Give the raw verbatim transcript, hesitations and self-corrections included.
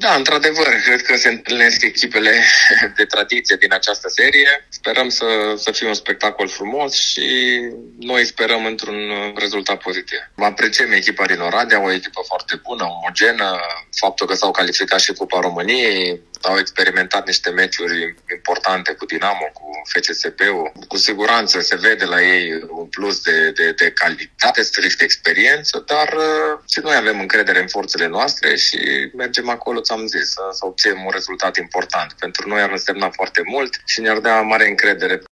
Da, într-adevăr, cred că se întâlnesc echipele de tradiție din această serie. Sperăm să, să fie un spectacol frumos și noi sperăm într-un rezultat pozitiv. Apreciem echipa din Oradea, o echipă foarte bună, omogenă. Faptul că s-au calificat și Cupa României, au experimentat niște meciuri importante cu Dinamo, cu F C S B-ul. Cu siguranță se vede la ei un plus de, de, de calitate, strict experiență, dar și noi avem încredere în forțele noastre și mergem acolo, ți-am zis, să, să obținem un rezultat important. Pentru noi ar însemna foarte mult și ne-ar da mare încredere.